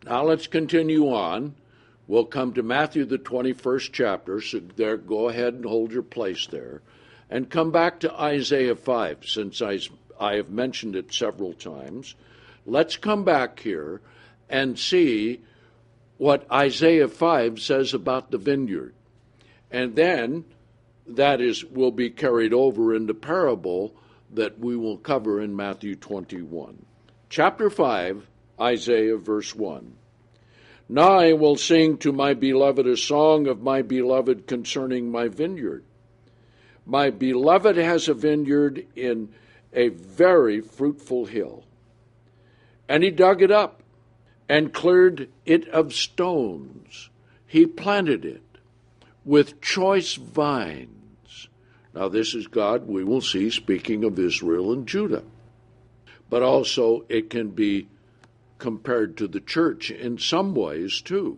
Now let's continue on. We'll come to Matthew, the 21st chapter, so there, go ahead and hold your place there, and come back to Isaiah 5, since I have mentioned it several times. Let's come back here and see what Isaiah 5 says about the vineyard. And then that will be carried over in the parable that we will cover in Matthew 21. Chapter 5, Isaiah, verse 1. Now I will sing to my beloved a song of my beloved concerning my vineyard. My beloved has a vineyard in a very fruitful hill. And he dug it up and cleared it of stones. He planted it with choice vines. Now this is God, we will see, speaking of Israel and Judah. But also it can be compared to the church in some ways too.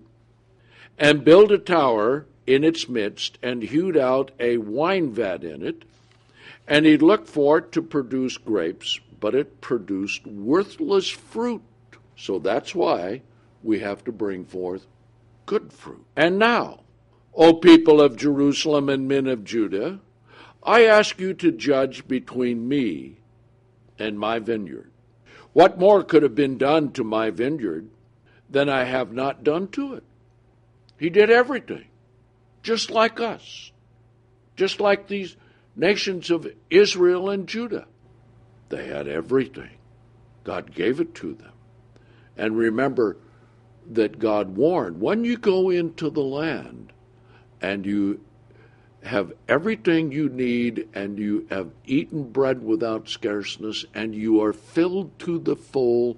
And built a tower in its midst, and hewed out a wine vat in it, and he looked for it to produce grapes, but it produced worthless fruit. So that's why we have to bring forth good fruit. And now, O people of Jerusalem and men of Judah, I ask you to judge between me and my vineyard. What more could have been done to my vineyard than I have not done to it? He did everything, just like us, just like these nations of Israel and Judah. They had everything. God gave it to them. And remember that God warned, when you go into the land and you have everything you need, and you have eaten bread without scarceness, and you are filled to the full,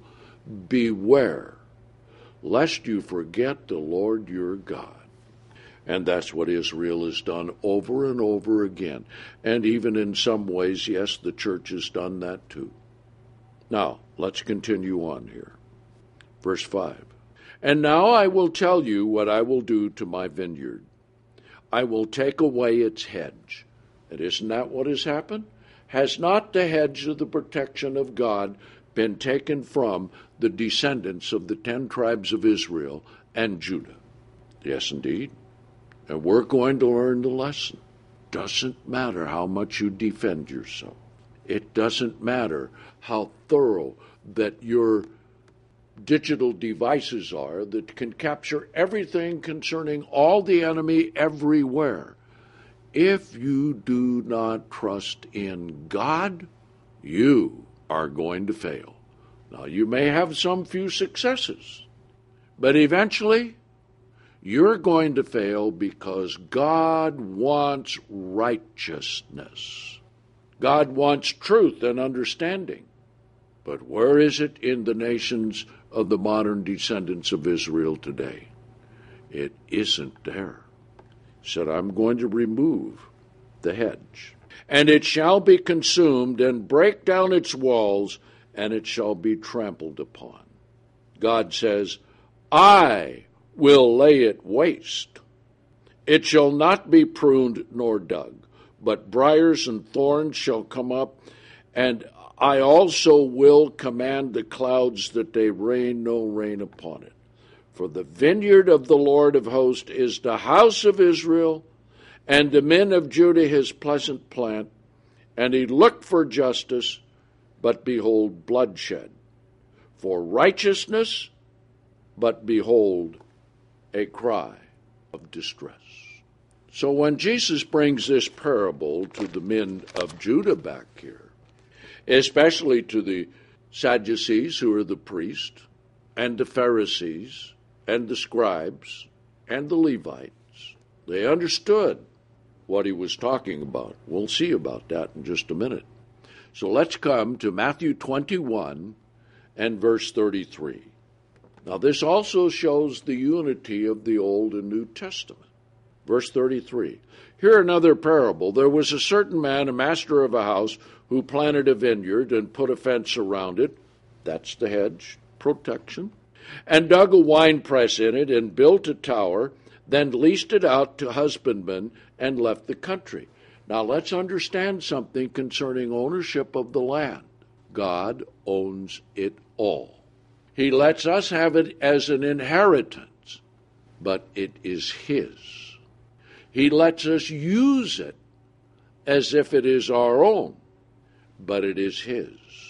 beware, lest you forget the Lord your God. And that's what Israel has done over and over again. And even in some ways, yes, the church has done that too. Now, let's continue on here. Verse 5. And now I will tell you what I will do to my vineyard. I will take away its hedge. And isn't that what has happened? Has not the hedge of the protection of God been taken from the descendants of the 10 tribes of Israel and Judah? Yes, indeed. And we're going to learn the lesson. Doesn't matter how much you defend yourself. It doesn't matter how thorough that your digital devices are that can capture everything concerning all the enemy everywhere. If you do not trust in God, you are going to fail. Now, you may have some few successes, but eventually you're going to fail because God wants righteousness. God wants truth and understanding. But where is it in the nations of the modern descendants of Israel today? It isn't there. He said, I'm going to remove the hedge. And it shall be consumed, and break down its walls, and it shall be trampled upon. God says, I will lay it waste. It shall not be pruned nor dug, but briars and thorns shall come up, and I also will command the clouds that they rain no rain upon it. For the vineyard of the Lord of hosts is the house of Israel, and the men of Judah his pleasant plant. And he looked for justice, but behold bloodshed. For righteousness, but behold a cry of distress. So when Jesus brings this parable to the men of Judah back here, especially to the Sadducees, who are the priests, and the Pharisees, and the scribes, and the Levites, they understood what he was talking about. We'll see about that in just a minute. So let's come to Matthew 21 and verse 33. Now this also shows the unity of the Old and New Testament. Verse 33. Here another parable. There was a certain man, a master of a house, who planted a vineyard and put a fence around it. That's the hedge, protection. And dug a winepress in it and built a tower, then leased it out to husbandmen and left the country. Now let's understand something concerning ownership of the land. God owns it all. He lets us have it as an inheritance, but it is his. He lets us use it as if it is our own, but it is his.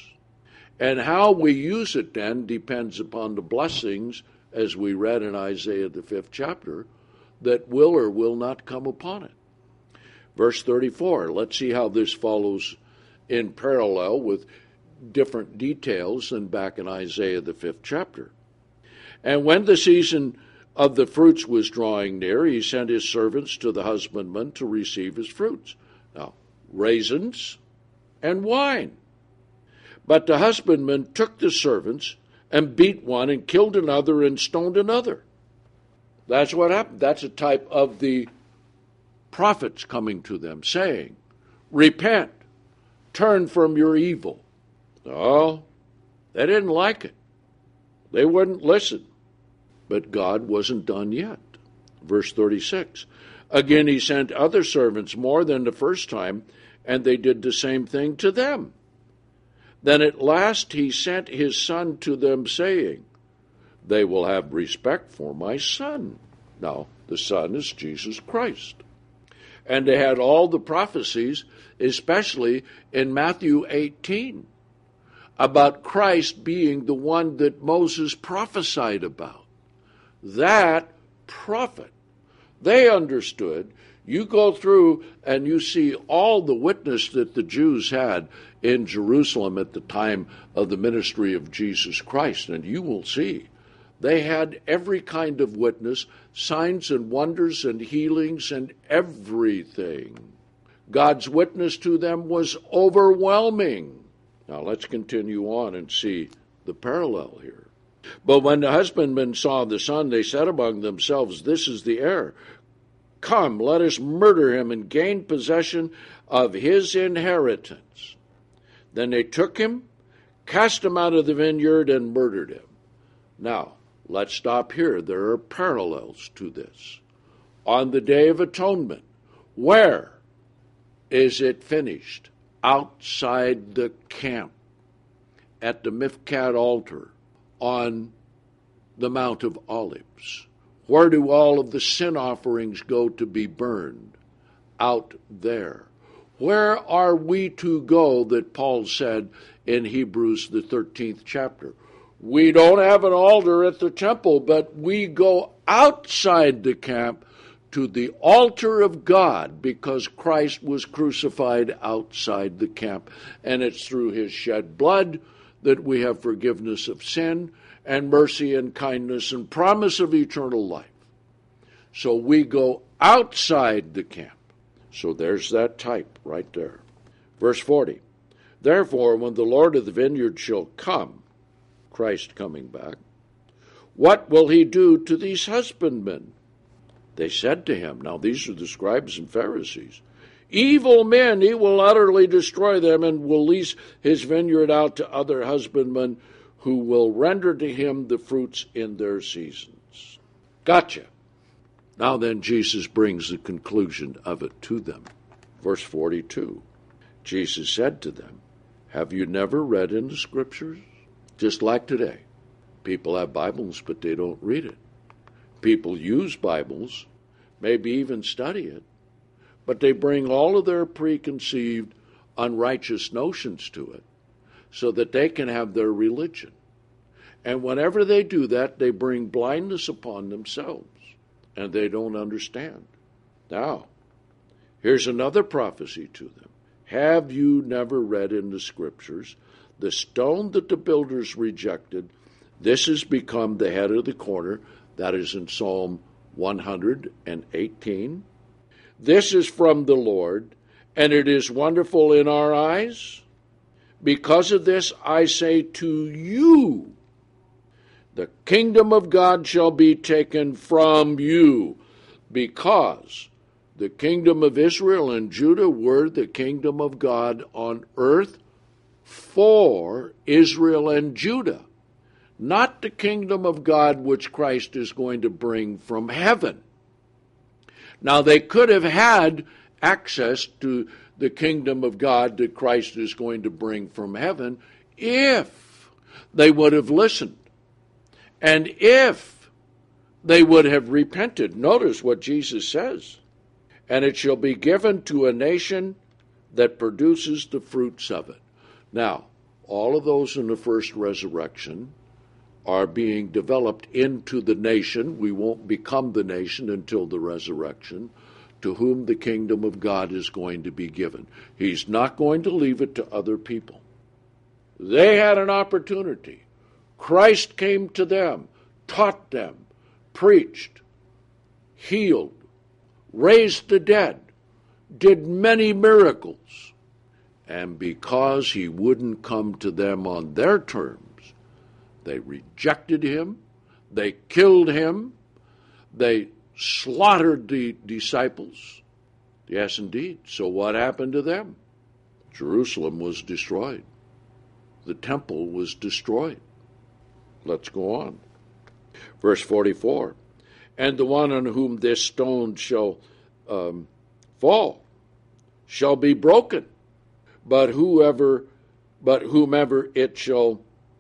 And how we use it then depends upon the blessings, as we read in Isaiah the 5th chapter, that will or will not come upon it. Verse 34, let's see how this follows in parallel with different details than back in Isaiah the 5th chapter. And when the season of the fruits was drawing near, he sent his servants to the husbandman to receive his fruits. Now, raisins and wine. But the husbandman took the servants and beat one and killed another and stoned another. That's what happened. That's a type of the prophets coming to them, saying, repent, turn from your evil. No, they didn't like it. They wouldn't listen. But God wasn't done yet. Verse 36, again he sent other servants more than the first time, and they did the same thing to them. Then at last he sent his son to them, saying, they will have respect for my son. Now, the son is Jesus Christ. And they had all the prophecies, especially in Matthew 18, about Christ being the one that Moses prophesied about. That prophet. They understood. You go through and you see all the witness that the Jews had in Jerusalem at the time of the ministry of Jesus Christ, and you will see they had every kind of witness, signs and wonders and healings and everything. God's witness to them was overwhelming. Now let's continue on and see the parallel here. But when the husbandmen saw the son, they said among themselves, this is the heir. Come, let us murder him and gain possession of his inheritance. Then they took him, cast him out of the vineyard, and murdered him. Now, let's stop here. There are parallels to this. On the Day of Atonement, where is it finished? Outside the camp, at the Mifkat altar, on the Mount of Olives. Where do all of the sin offerings go to be burned? Out there. Where are we to go that Paul said in Hebrews the 13th chapter? We don't have an altar at the temple, but we go outside the camp to the altar of God, because Christ was crucified outside the camp, and it's through his shed blood that we have forgiveness of sin and mercy and kindness and promise of eternal life. So we go outside the camp. So there's that type right there. Verse 40, therefore, when the Lord of the vineyard shall come, Christ coming back, what will he do to these husbandmen? They said to him, now these are the scribes and Pharisees, evil men, he will utterly destroy them and will lease his vineyard out to other husbandmen who will render to him the fruits in their seasons. Gotcha. Now then, Jesus brings the conclusion of it to them. Verse 42, Jesus said to them, have you never read in the Scriptures? Just like today. People have Bibles, but they don't read it. People use Bibles, maybe even study it, but they bring all of their preconceived, unrighteous notions to it so that they can have their religion. And whenever they do that, they bring blindness upon themselves, and they don't understand. Now, here's another prophecy to them. Have you never read in the Scriptures, the stone that the builders rejected, this has become the head of the corner? That is in Psalm 118. This is from the Lord, and it is wonderful in our eyes. Because of this, I say to you, the kingdom of God shall be taken from you, because the kingdom of Israel and Judah were the kingdom of God on earth for Israel and Judah, not the kingdom of God which Christ is going to bring from heaven. Now, they could have had access to the kingdom of God that Christ is going to bring from heaven if they would have listened And if they would have repented, notice what Jesus says, and it shall be given to a nation that produces the fruits of it. Now, all of those in the first resurrection are being developed into the nation. We won't become the nation until the resurrection, to whom the kingdom of God is going to be given. He's not going to leave it to other people. They had an opportunity. Christ came to them, taught them, preached, healed, raised the dead, did many miracles. And because he wouldn't come to them on their terms, they rejected him, they killed him, they slaughtered the disciples. Yes, indeed. So what happened to them? Jerusalem was destroyed. The temple was destroyed. Let's go on. Verse 44. And the one on whom this stone shall fall shall be broken, but on whomever it shall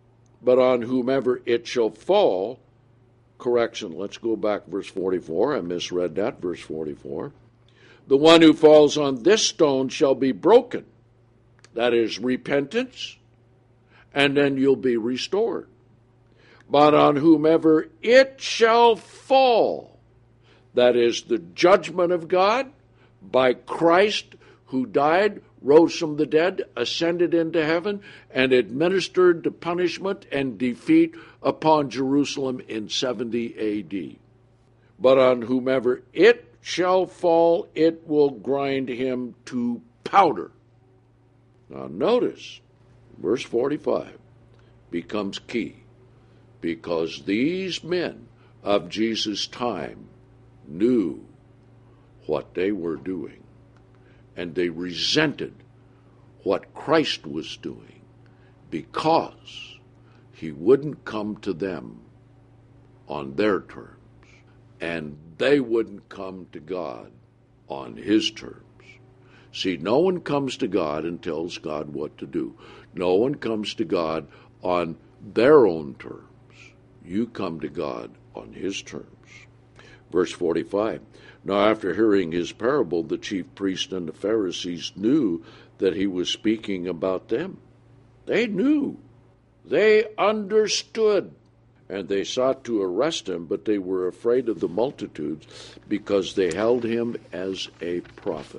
fall. Correction, let's go back, verse 44. I misread that, verse 44. The one who falls on this stone shall be broken. That is repentance, and then you'll be restored. But on whomever it shall fall, that is the judgment of God by Christ, who died, rose from the dead, ascended into heaven, and administered the punishment and defeat upon Jerusalem in 70 A.D. But on whomever it shall fall, it will grind him to powder. Now notice, verse 45 becomes key, because these men of Jesus' time knew what they were doing, and they resented what Christ was doing because he wouldn't come to them on their terms, and they wouldn't come to God on his terms. See, no one comes to God and tells God what to do. No one comes to God on their own terms. You come to God on his terms. Verse 45. Now after hearing his parable, the chief priests and the Pharisees knew that he was speaking about them. They knew. They understood. And they sought to arrest him, but they were afraid of the multitudes because they held him as a prophet.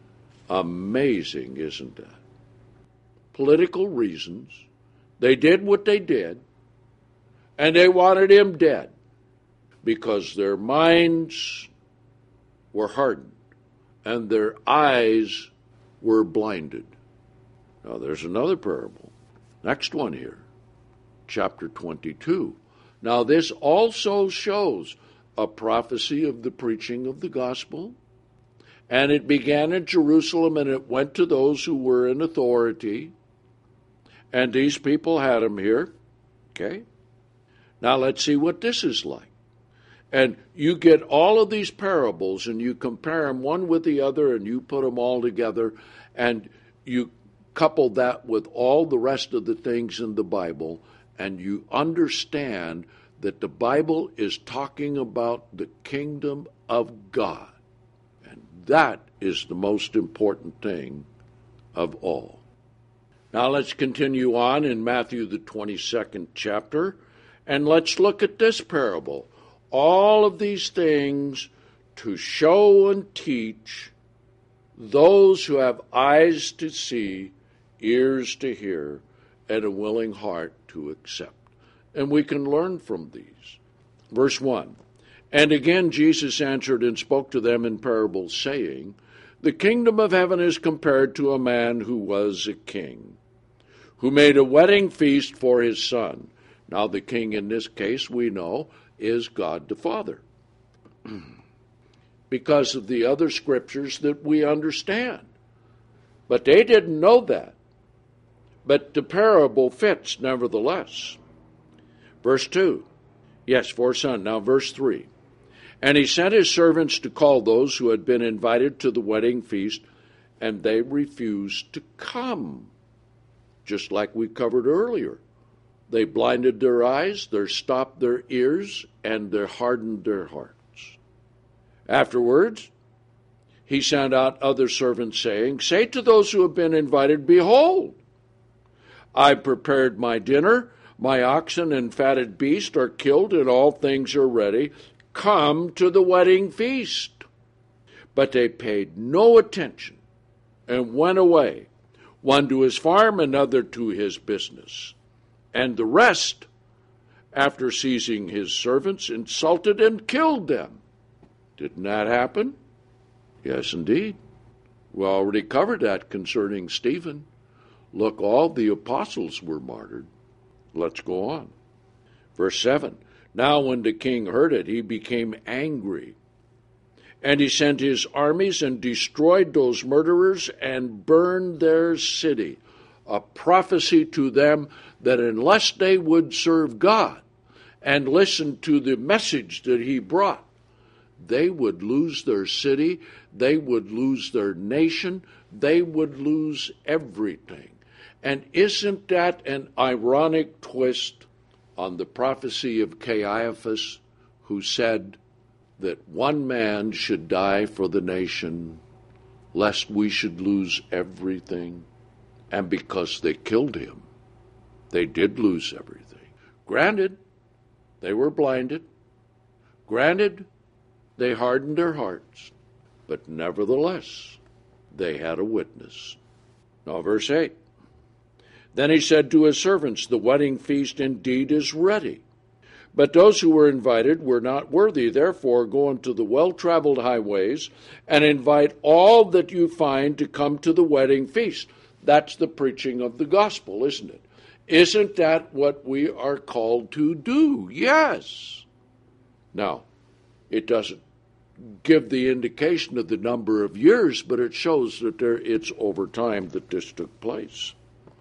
Amazing, isn't that? Political reasons. They did what they did, and they wanted him dead because their minds were hardened and their eyes were blinded. Now there's another parable. Next one here, chapter 22. Now this also shows a prophecy of the preaching of the gospel. And it began in Jerusalem, and it went to those who were in authority. And these people had him here. Okay? Now let's see what this is like. And you get all of these parables, and you compare them one with the other, and you put them all together, and you couple that with all the rest of the things in the Bible, and you understand that the Bible is talking about the kingdom of God. That is the most important thing of all. Now let's continue on in Matthew the 22nd chapter, and let's look at this parable. All of these things to show and teach those who have eyes to see, ears to hear, and a willing heart to accept. And we can learn from these. Verse 1. And again Jesus answered and spoke to them in parables, saying, The kingdom of heaven is compared to a man who was a king, who made a wedding feast for his son. Now the king in this case, we know, is God the Father, because of the other scriptures that we understand. But they didn't know that. But the parable fits nevertheless. Verse 2. Yes, for son. Now verse 3. And he sent his servants to call those who had been invited to the wedding feast, and they refused to come, just like we covered earlier. They blinded their eyes, they stopped their ears, and they hardened their hearts. Afterwards, he sent out other servants, saying, say to those who have been invited, behold, I prepared my dinner, my oxen and fatted beast are killed, and all things are ready. Come to the wedding feast. But they paid no attention and went away, one to his farm, another to his business. And the rest, after seizing his servants, insulted and killed them. Didn't that happen? Yes, indeed. We already covered that concerning Stephen. Look, all the apostles were martyred. Let's go on. Verse 7. Now when the king heard it, he became angry. And he sent his armies and destroyed those murderers and burned their city. A prophecy to them that unless they would serve God and listen to the message that he brought, they would lose their city, they would lose their nation, they would lose everything. And isn't that an ironic twist on the prophecy of Caiaphas, who said that one man should die for the nation, lest we should lose everything? And because they killed him, they did lose everything. Granted, they were blinded. Granted, they hardened their hearts. But nevertheless, they had a witness. Now, verse 8. Then he said to his servants, the wedding feast indeed is ready, but those who were invited were not worthy. Therefore, go into the well-traveled highways and invite all that you find to come to the wedding feast. That's the preaching of the gospel, isn't it? Isn't that what we are called to do? Yes. Now, it doesn't give the indication of the number of years, but it shows that it's over time that this took place.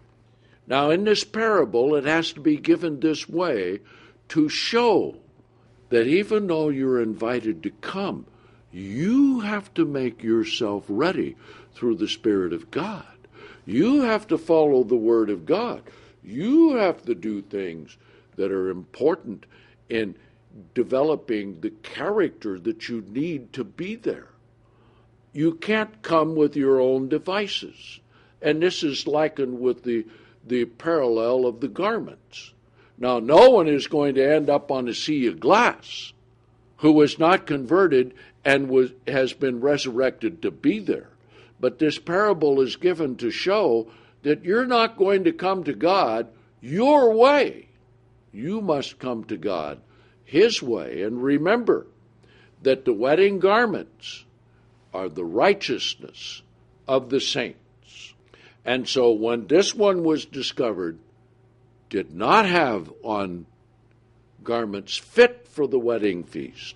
Now, in this parable, it has to be given this way to show that even though you're invited to come, you have to make yourself ready through the Spirit of God. You have to follow the Word of God. You have to do things that are important in developing the character that you need to be there. You can't come with your own devices. And this is likened with the parallel of the garments. Now, no one is going to end up on a sea of glass who was not converted and has been resurrected to be there. But this parable is given to show that you're not going to come to God your way. You must come to God His way. And remember that the wedding garments are the righteousness of the saints. And so when this one was discovered, did not have on garments fit for the wedding feast,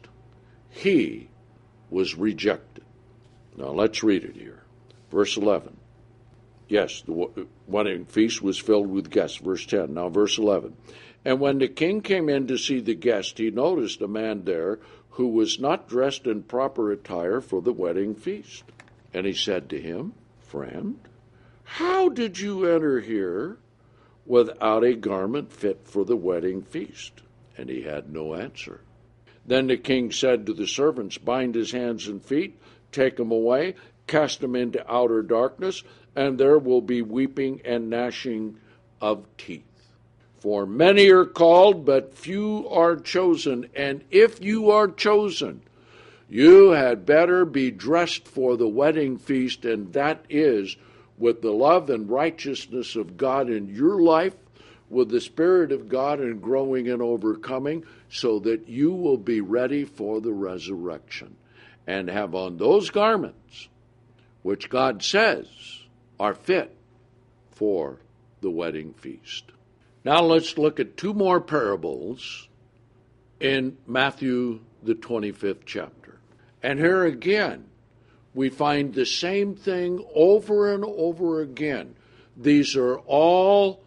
he was rejected. Now let's read it here. Verse 11. Yes, the wedding feast was filled with guests. Verse 10. Now verse 11. And when the king came in to see the guest, he noticed a man there who was not dressed in proper attire for the wedding feast. And he said to him, Friend, how did you enter here without a garment fit for the wedding feast? And he had no answer. Then the king said to the servants, Bind his hands and feet, take him away, cast him into outer darkness, and there will be weeping and gnashing of teeth. For many are called, but few are chosen. And if you are chosen, you had better be dressed for the wedding feast, and that is with the love and righteousness of God in your life, with the Spirit of God and growing and overcoming, so that you will be ready for the resurrection and have on those garments which God says are fit for the wedding feast. Now let's look at two more parables in Matthew, the 25th chapter. And here again, we find the same thing over and over again. These are all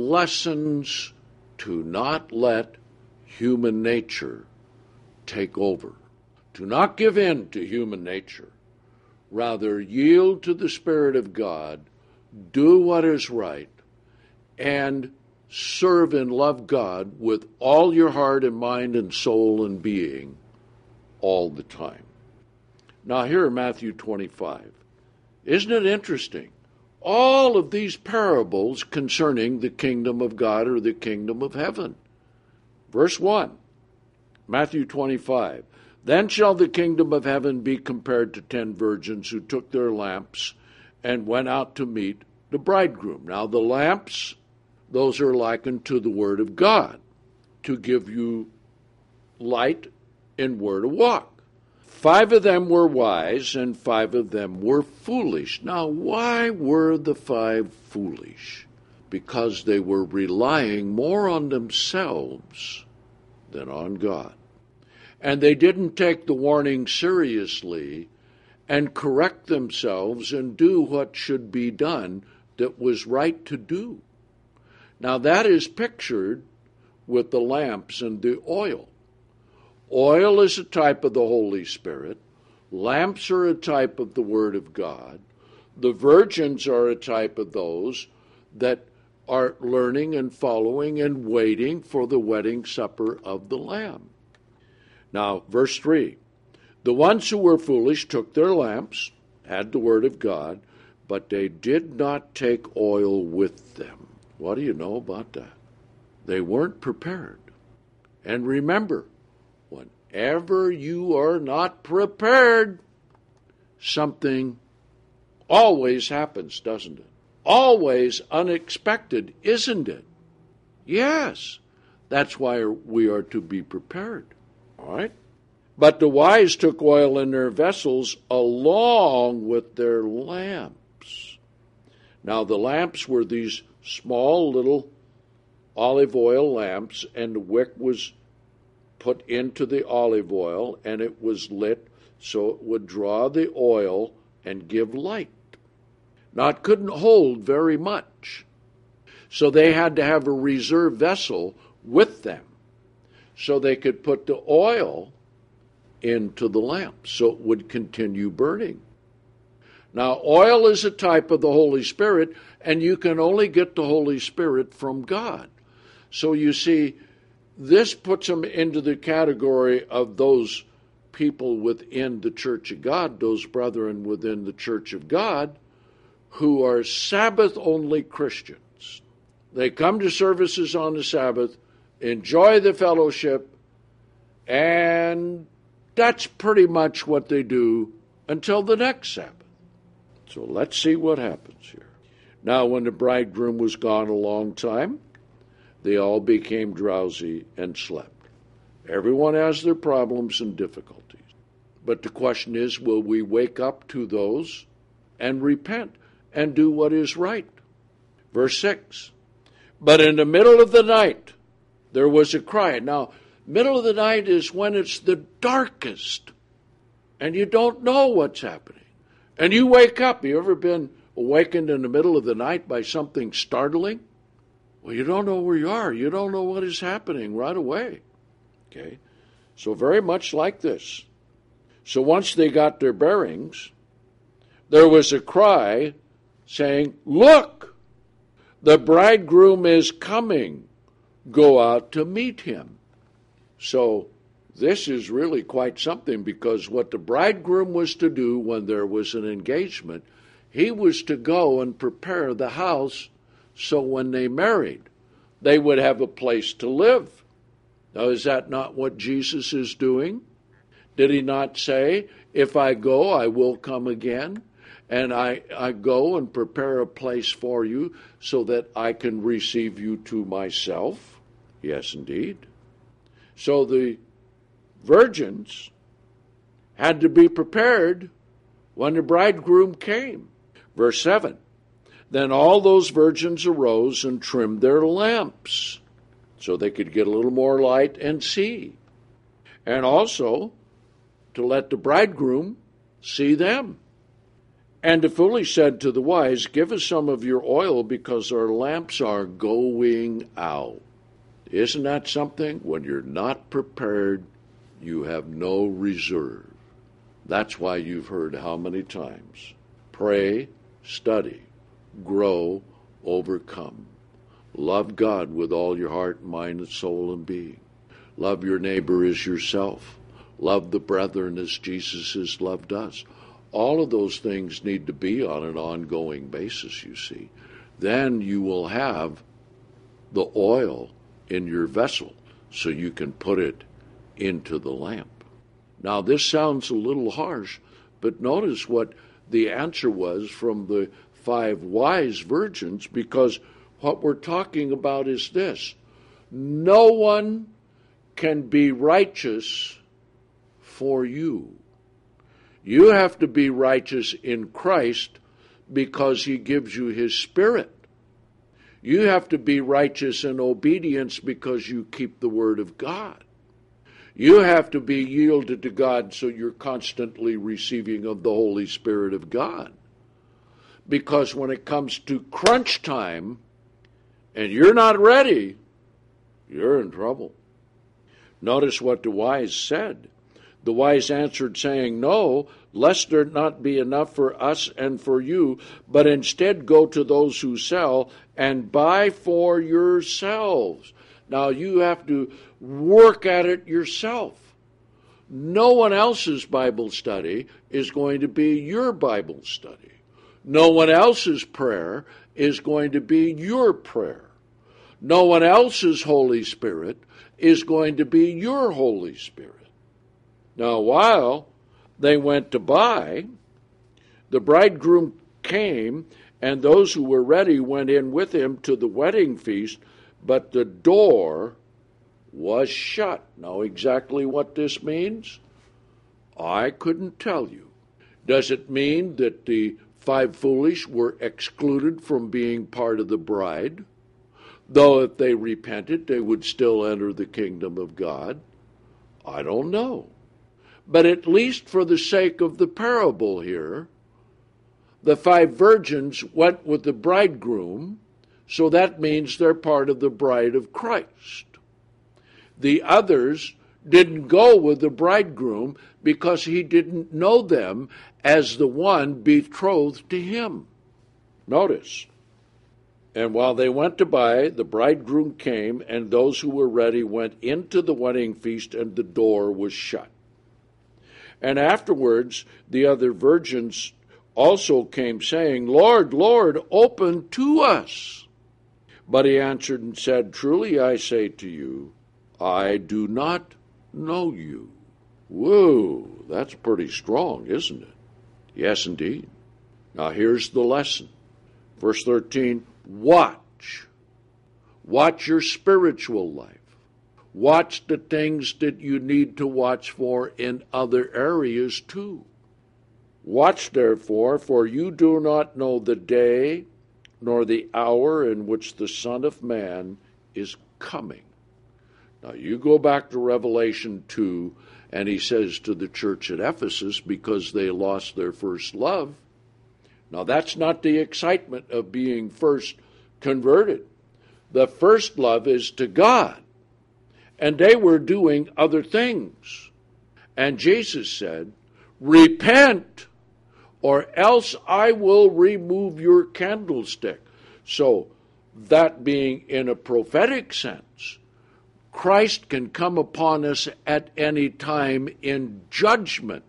lessons to not let human nature take over, to not give in to human nature. Rather, yield to the Spirit of God, do what is right, and serve and love God with all your heart and mind and soul and being all the time. Now here in Matthew 25, isn't it interesting? All of these parables concerning the kingdom of God or the kingdom of heaven. Verse 1, Matthew 25, then shall the kingdom of heaven be compared to 10 virgins who took their lamps and went out to meet the bridegroom. Now the lamps, those are likened to the word of God, to give you light and where to walk. 5 of them were wise, and 5 of them were foolish. Now, why were the 5 foolish? Because they were relying more on themselves than on God. And they didn't take the warning seriously and correct themselves and do what should be done that was right to do. Now, that is pictured with the lamps and the oil. Oil is a type of the Holy Spirit. Lamps are a type of the Word of God. The virgins are a type of those that are learning and following and waiting for the wedding supper of the Lamb. Now, verse 3, the ones who were foolish took their lamps, had the Word of God, but they did not take oil with them. What do you know about that? They weren't prepared. And remember, whenever you are not prepared, something always happens, doesn't it? Always unexpected, isn't it? Yes. That's why we are to be prepared. All right? But the wise took oil in their vessels along with their lamps. Now the lamps were these small little olive oil lamps, and the wick was put into the olive oil, and it was lit so it would draw the oil and give light. Now, it couldn't hold very much, so they had to have a reserve vessel with them so they could put the oil into the lamp so it would continue burning. Now, oil is a type of the Holy Spirit, and you can only get the Holy Spirit from God. So you see, this puts them into the category of those people within the Church of God, those brethren within the Church of God, who are Sabbath-only Christians. They come to services on the Sabbath, enjoy the fellowship, and that's pretty much what they do until the next Sabbath. So let's see what happens here. Now, when the bridegroom was gone a long time, they all became drowsy and slept. Everyone has their problems and difficulties. But the question is, will we wake up to those and repent and do what is right? Verse 6, but in the middle of the night, there was a cry. Now, middle of the night is when it's the darkest, and you don't know what's happening. And you wake up. You ever been awakened in the middle of the night by something startling? Well, you don't know where you are. You don't know what is happening right away. Okay? So very much like this. So once they got their bearings, there was a cry saying, look, the bridegroom is coming. Go out to meet him. So this is really quite something, because what the bridegroom was to do when there was an engagement, he was to go and prepare the house so when they married, they would have a place to live. Now, is that not what Jesus is doing? Did he not say, if I go, I will come again, and I go and prepare a place for you so that I can receive you to myself? Yes, indeed. So the virgins had to be prepared when the bridegroom came. Verse 7, then all those virgins arose and trimmed their lamps so they could get a little more light and see, and also to let the bridegroom see them. And the foolish said to the wise, give us some of your oil, because our lamps are going out. Isn't that something? When you're not prepared, you have no reserve. That's why you've heard how many times? Pray, study, grow, overcome. Love God with all your heart, mind, and soul and being. Love your neighbor as yourself. Love the brethren as Jesus has loved us. All of those things need to be on an ongoing basis, you see. Then you will have the oil in your vessel so you can put it into the lamp. Now, this sounds a little harsh, but notice what the answer was from the 5 wise virgins, because what we're talking about is this. No one can be righteous for you. You have to be righteous in Christ because he gives you his Spirit. You have to be righteous in obedience because you keep the Word of God. You have to be yielded to God so you're constantly receiving of the Holy Spirit of God. Because when it comes to crunch time and you're not ready, you're in trouble. Notice what the wise said. The wise answered, saying, No, lest there not be enough for us and for you, but instead go to those who sell and buy for yourselves. Now you have to work at it yourself. No one else's Bible study is going to be your Bible study. No one else's prayer is going to be your prayer. No one else's Holy Spirit is going to be your Holy Spirit. Now, while they went to buy, the bridegroom came, and those who were ready went in with him to the wedding feast, but the door was shut. Now, exactly what this means, I couldn't tell you. Does it mean that the 5 foolish were excluded from being part of the bride? Though if they repented, they would still enter the kingdom of God? I don't know. But at least for the sake of the parable here, the 5 virgins went with the bridegroom, so that means they're part of the bride of Christ. The others didn't go with the bridegroom because he didn't know them as the one betrothed to him. Notice, and while they went to buy, the bridegroom came, and those who were ready went into the wedding feast, and the door was shut. And afterwards the other virgins also came, saying, Lord, Lord, open to us. But he answered and said, Truly I say to you, I do not know you. Whoa, that's pretty strong, isn't it? Yes, indeed. Now here's the lesson. Verse 13, watch. Watch your spiritual life. Watch the things that you need to watch for in other areas too. Watch therefore, for you do not know the day nor the hour in which the Son of Man is coming. Now you go back to Revelation 2, and he says to the church at Ephesus, because they lost their first love. Now that's not the excitement of being first converted. The first love is to God. And they were doing other things. And Jesus said, repent, or else I will remove your candlestick. So, that being in a prophetic sense, Christ can come upon us at any time in judgment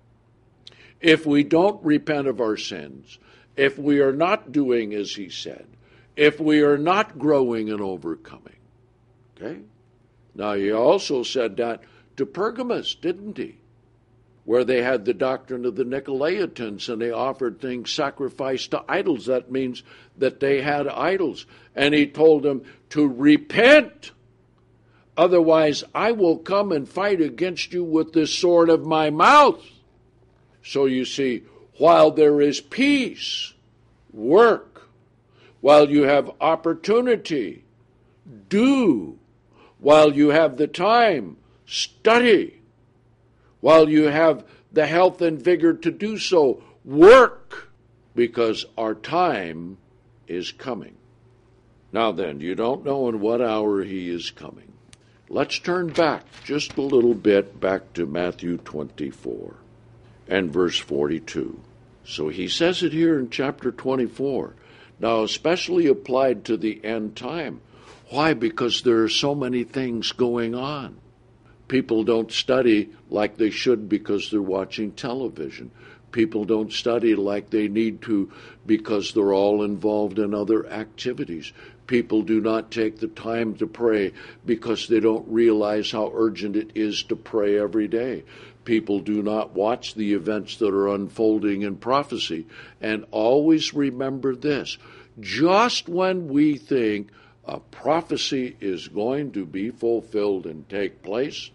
if we don't repent of our sins, if we are not doing as he said, if we are not growing and overcoming. Okay? Now, he also said that to Pergamos, didn't he? Where they had the doctrine of the Nicolaitans, and they offered things sacrificed to idols. That means that they had idols. And he told them to repent. Otherwise, I will come and fight against you with the sword of my mouth. So you see, while there is peace, work. While you have opportunity, do. While you have the time, study. While you have the health and vigor to do so, work. Because our time is coming. Now then, you don't know in what hour he is coming. Let's turn back just a little bit, back to Matthew 24 and verse 42. So he says it here in chapter 24. Now, especially applied to the end time. Why? Because there are so many things going on. People don't study like they should because they're watching television. People don't study like they need to because they're all involved in other activities. People do not take the time to pray because they don't realize how urgent it is to pray every day. People do not watch the events that are unfolding in prophecy. And always remember this: just when we think a prophecy is going to be fulfilled and take place,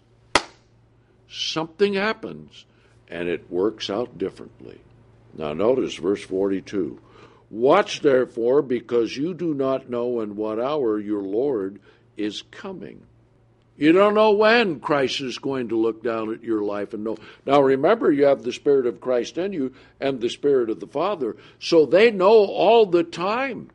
something happens, and it works out differently. Now notice verse 42. Watch therefore, because you do not know in what hour your Lord is coming. You don't know when Christ is going to look down at your life and know. Now remember, you have the Spirit of Christ in you and the Spirit of the Father, so they know all the time.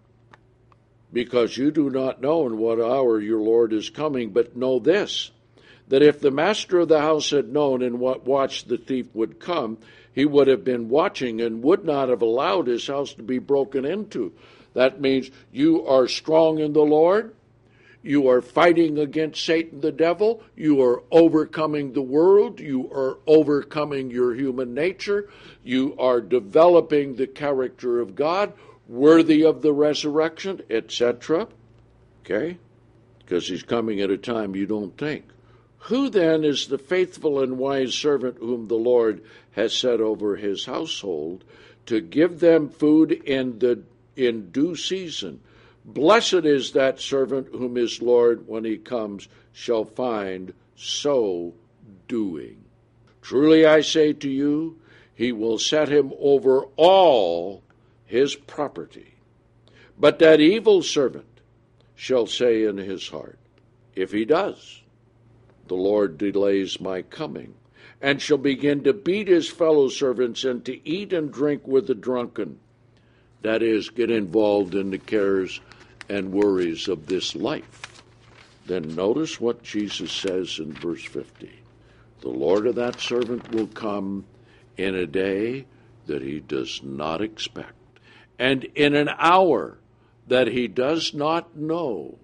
Because you do not know in what hour your Lord is coming, but know this, that if the master of the house had known in what watch the thief would come, he would have been watching and would not have allowed his house to be broken into. That means you are strong in the Lord. You are fighting against Satan the devil. You are overcoming the world. You are overcoming your human nature. You are developing the character of God, worthy of the resurrection, etc. Okay? Because he's coming at a time you don't think. Who then is the faithful and wise servant whom the Lord has set over his household to give them food in due season? Blessed is that servant whom his Lord, when he comes, shall find so doing. Truly I say to you, he will set him over all his property. But that evil servant shall say in his heart, if he does, the Lord delays my coming, and shall begin to beat his fellow servants and to eat and drink with the drunken. That is, get involved in the cares and worries of this life. Then notice what Jesus says in verse 50. The Lord of that servant will come in a day that he does not expect, and in an hour that he does not know,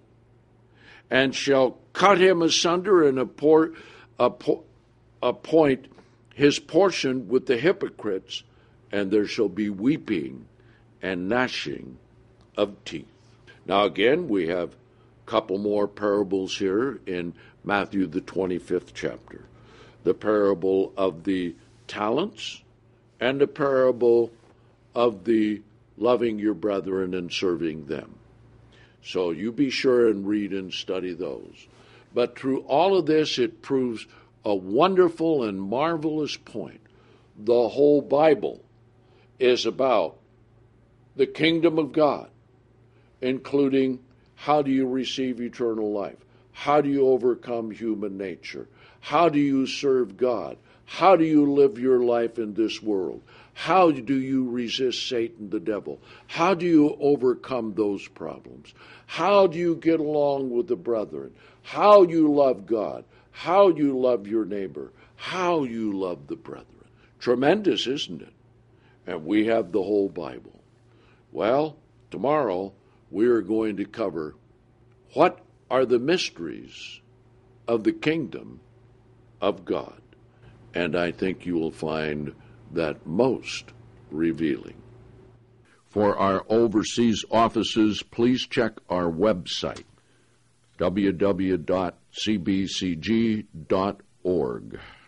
and shall cut him asunder and appoint his portion with the hypocrites, and there shall be weeping and gnashing of teeth. Now again, we have a couple more parables here in Matthew the 25th chapter. The parable of the talents and the parable of the loving your brethren and serving them. So you be sure and read and study those. But through all of this, it proves a wonderful and marvelous point. The whole Bible is about the kingdom of God, including how do you receive eternal life? How do you overcome human nature? How do you serve God? How do you live your life in this world? How do you resist Satan the devil? How do you overcome those problems? How do you get along with the brethren? How you love God? How you love your neighbor? How you love the brethren? Tremendous, isn't it? And we have the whole Bible. Well, tomorrow we are going to cover what are the mysteries of the kingdom of God. And I think you will find that most revealing. For our overseas offices, please check our website, www.cbcg.org.